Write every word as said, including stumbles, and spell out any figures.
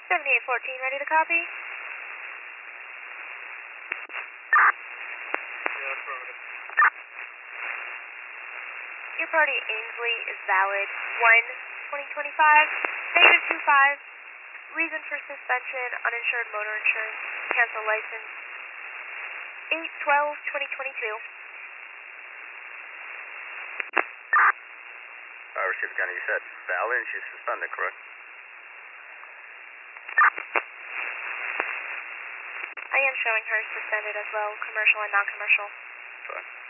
seventy-eight fourteen, ready to copy? Yeah, affirmative. Your party Ainsley is valid. one twenty twenty-five, negative two five. Reason for suspension, uninsured motor insurance, cancel license. eight twelve twenty twenty-two. Uh, Receiver County, you said valid and she's suspended, correct? I am showing her suspended as well, commercial and non-commercial. Sorry.